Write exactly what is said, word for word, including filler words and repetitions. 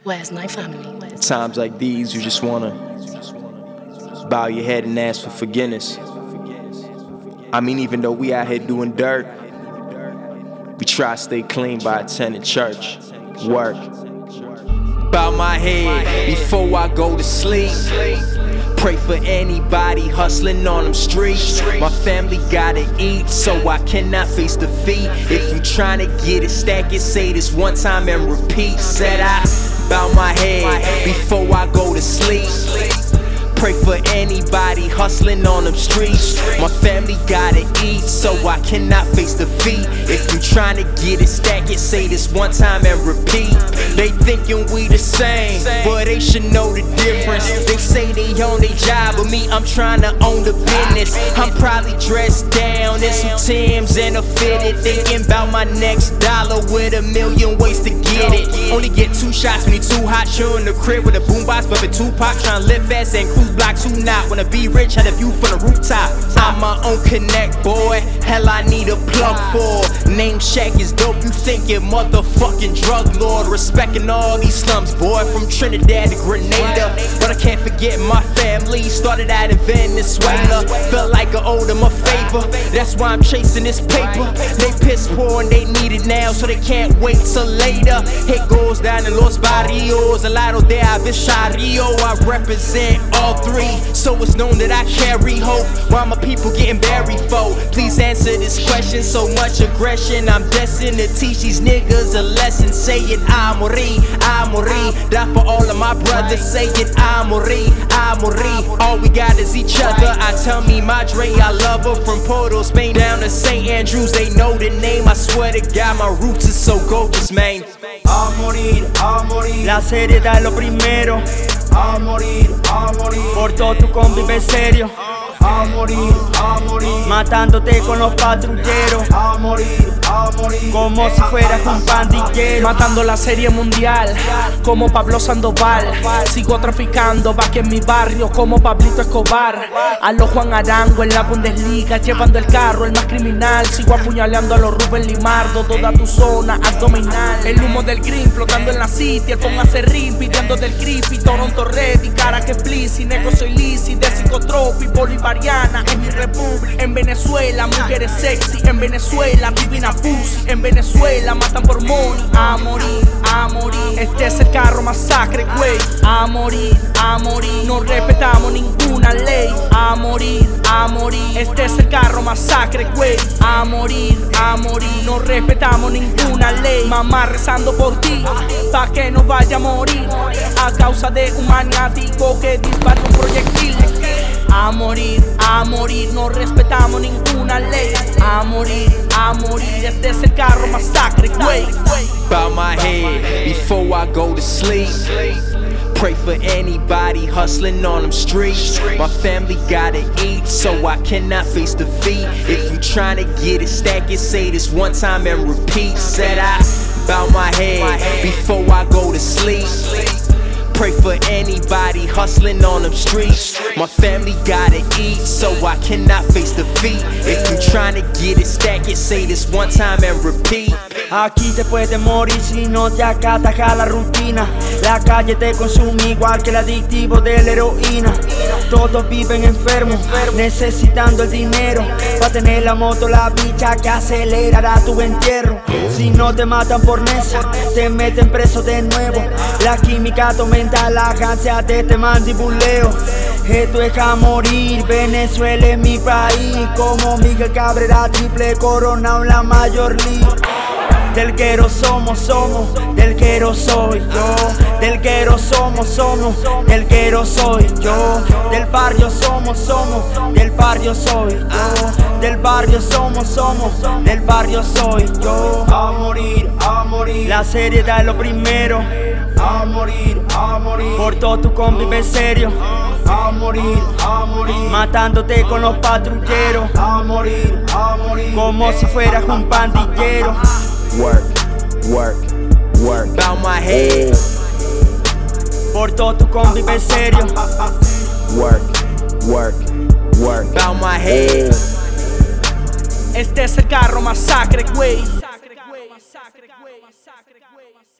Where's my family? Times like these, you just wanna bow your head and ask for forgiveness. I mean, even though we out here doing dirt, we try to stay clean by attending church, work. Bow my head before I go to sleep. Pray for anybody hustling on them streets. My family gotta eat, so I cannot face defeat. If you tryna get it, stack it, say this one time and repeat. Said I bow my head before I go to sleep. Pray for anybody hustling on them streets. My family gotta eat, so I cannot face defeat. If you tryna get it, stack it, say this one time and repeat. They thinking we the same, but they should know the difference. They say they own their job, but me, I'm tryna own the business. I'm probably dressed down in some Timbs and a fitted, thinking about my next dollar with a million ways to get it. Only get two shots when you too hot, chill in the crib with a boombox, bumping Tupac, tryna live fast and cruise blocks. Who not wanna be rich, had a view from the rooftop. I'm my own connect, boy. Hell, I need a plug for. Name Shaq is dope, you thinking motherfucking drug lord. Respecting all these slums, boy, from Trinidad to Grenada. But I can't forget my family. Started out in Venezuela. Felt like I owed them a favor. That's why I'm chasing this paper. They piss poor and they need it now, so they can't wait till later. It goes down in Los Barrios, al lado de Avishario. I represent all three, so it's known that I carry hope. Why my people getting buried for? Please answer this question. So much aggression, I'm destined to teach these niggas a lesson. Saying I morí, I morí. Die for all of my brothers. Saying I morí, I morí. All we got is each other. I tell me Madre, I love her. From Porto, Spain down to Saint Andrews, they know the name. I swear to God, my roots is so gorgeous, man. A morir, a morir. La seriedad es lo primero. A morir, a morir. Por todo tu convive serio. A morir, a morir. Matándote con los patrulleros. A morir, a morir. Como si fueras un pandillero. Matando la serie mundial, como Pablo Sandoval. Sigo traficando, va que en mi barrio, como Pablito Escobar. A los Juan Arango en la Bundesliga, llevando el carro, el más criminal. Sigo apuñaleando a los Rubén Limardo, toda tu zona abdominal. El humo del green flotando en la city, el póngase ring, pidiendo del creepy. Toronto ready, cara que pleasy, negro soy Lizzy, de psicotropi, bolivariana en mi república. En Venezuela, mujeres sexy, en Venezuela, divina pussy. En Venezuela, matan por money. A morir, a morir. Este es el carro masacre, güey. A morir, a morir. No respetamos ninguna ley. A morir, a morir. Este es el carro masacre, güey. A morir, a morir. No respetamos ninguna ley. Mamá rezando por ti, pa' que no vaya a morir a causa de un maniático que dispara un proyectil. A morir, a morir, no respetamos ninguna ley. A morir, a morir, este es el carro masacre, güey. Bow my head before I go to sleep. Pray for anybody hustling on them streets. My family gotta eat, so I cannot face defeat. If you tryna get it, stack it, say this one time and repeat. Said I bow my head before I go to sleep. Pray for anybody hustling on them streets. My family gotta eat, so I cannot face defeat. If you tryna get it, stack it, say this one time and repeat. Aquí te puedes morir si no te acatas a la rutina. La calle te consume igual que el adictivo de la heroína. Todos viven enfermos, necesitando el dinero pa' tener la moto, la bicha que acelerará tu entierro. Si no te matan por necia, te meten preso de nuevo. La química aumenta la ganancia de este mandibuleo. Esto es a morir, Venezuela es mi país. Como Miguel Cabrera, triple coronado en la Major League. Del quero somos, somos, del quero soy yo. Del quero somos, somos, del quero soy yo. Del barrio somos, somos, del barrio soy yo. Del barrio somos, somos, del barrio soy yo. A morir, a morir. La seriedad es lo primero. A morir, a morir. Por todo tu convive serio. A morir, a morir. Matándote con los patrulleros. A morir, a morir. Como si fueras un pandillero. Work, work, work. Bow my head. Por todo tu convive serio. Work, work, work. Bow my head. Este es el carro masacre, güey.